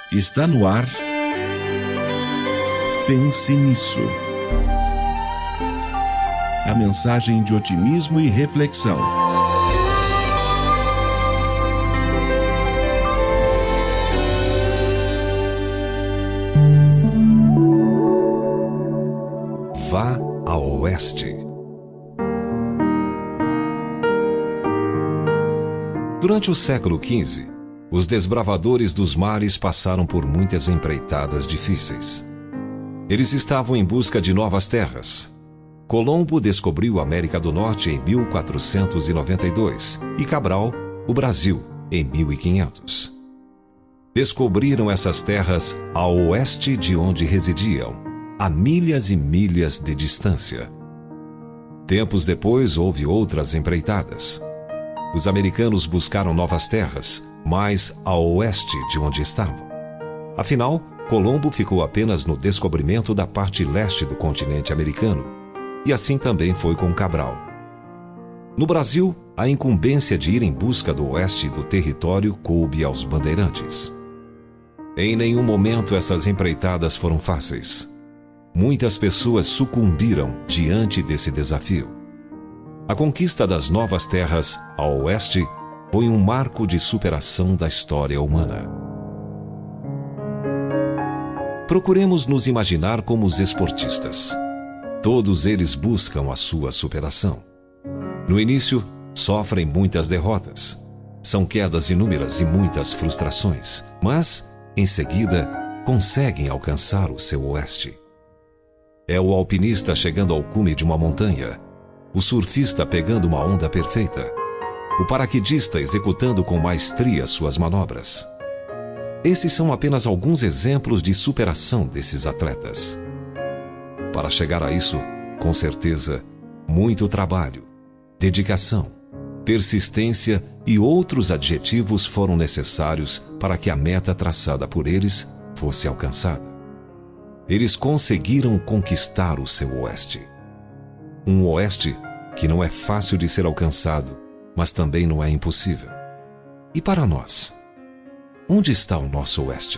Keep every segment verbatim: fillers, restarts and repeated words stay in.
Está no ar. Pense nisso. A mensagem de otimismo e reflexão. Vá a oeste. Durante o século quinze, os desbravadores dos mares passaram por muitas empreitadas difíceis. Eles estavam em busca de novas terras. Colombo descobriu a América do Norte em mil quatrocentos e noventa e dois e Cabral, o Brasil, em mil e quinhentos. Descobriram essas terras a oeste de onde residiam, a milhas e milhas de distância. Tempos depois houve outras empreitadas. Os americanos buscaram novas terras, mais a oeste de onde estavam. Afinal, Colombo ficou apenas no descobrimento da parte leste do continente americano, e assim também foi com Cabral. No Brasil, a incumbência de ir em busca do oeste do território coube aos bandeirantes. Em nenhum momento essas empreitadas foram fáceis. Muitas pessoas sucumbiram diante desse desafio. A conquista das novas terras a oeste foi um marco de superação da história humana. Procuremos nos imaginar como os esportistas. Todos eles buscam a sua superação. No início, sofrem muitas derrotas. São quedas inúmeras e muitas frustrações, mas, em seguida, conseguem alcançar o seu oeste. É o alpinista chegando ao cume de uma montanha, o surfista pegando uma onda perfeita, o paraquedista executando com maestria suas manobras. Esses são apenas alguns exemplos de superação desses atletas. Para chegar a isso, com certeza, muito trabalho, dedicação, persistência e outros adjetivos foram necessários para que a meta traçada por eles fosse alcançada. Eles conseguiram conquistar o seu oeste. Um oeste que não é fácil de ser alcançado, mas também não é impossível. E para nós, onde está o nosso oeste?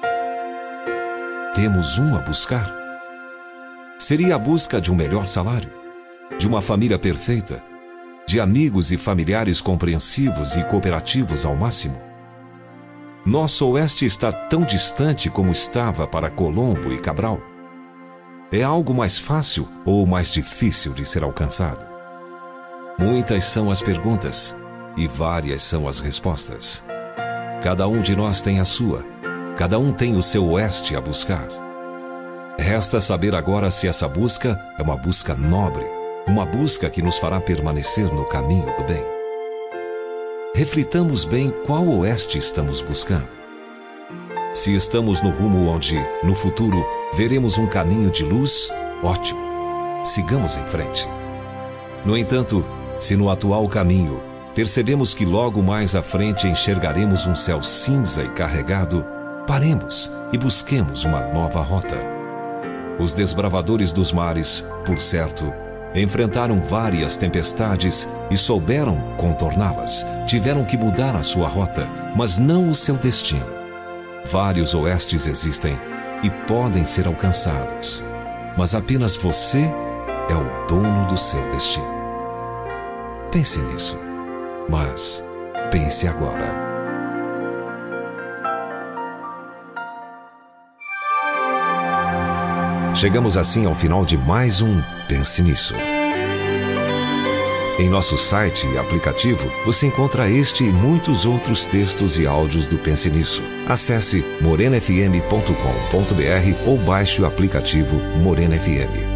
Temos um a buscar? Seria a busca de um melhor salário, de uma família perfeita, de amigos e familiares compreensivos e cooperativos ao máximo? Nosso oeste está tão distante como estava para Colombo e Cabral? É algo mais fácil ou mais difícil de ser alcançado? Muitas são as perguntas e várias são as respostas. Cada um de nós tem a sua, cada um tem o seu oeste a buscar. Resta saber agora se essa busca é uma busca nobre, uma busca que nos fará permanecer no caminho do bem. Reflitamos bem qual oeste estamos buscando. Se estamos no rumo onde, no futuro, veremos um caminho de luz, ótimo. Sigamos em frente. No entanto, se no atual caminho percebemos que logo mais à frente enxergaremos um céu cinza e carregado, paremos e busquemos uma nova rota. Os desbravadores dos mares, por certo, enfrentaram várias tempestades e souberam contorná-las. Tiveram que mudar a sua rota, mas não o seu destino. Vários oestes existem e podem ser alcançados, mas apenas você é o dono do seu destino. Pense nisso, mas pense agora. Chegamos assim ao final de mais um Pense Nisso. Em nosso site e aplicativo, você encontra este e muitos outros textos e áudios do Pense Nisso. Acesse morena f m ponto com ponto b r ou baixe o aplicativo Morena F M.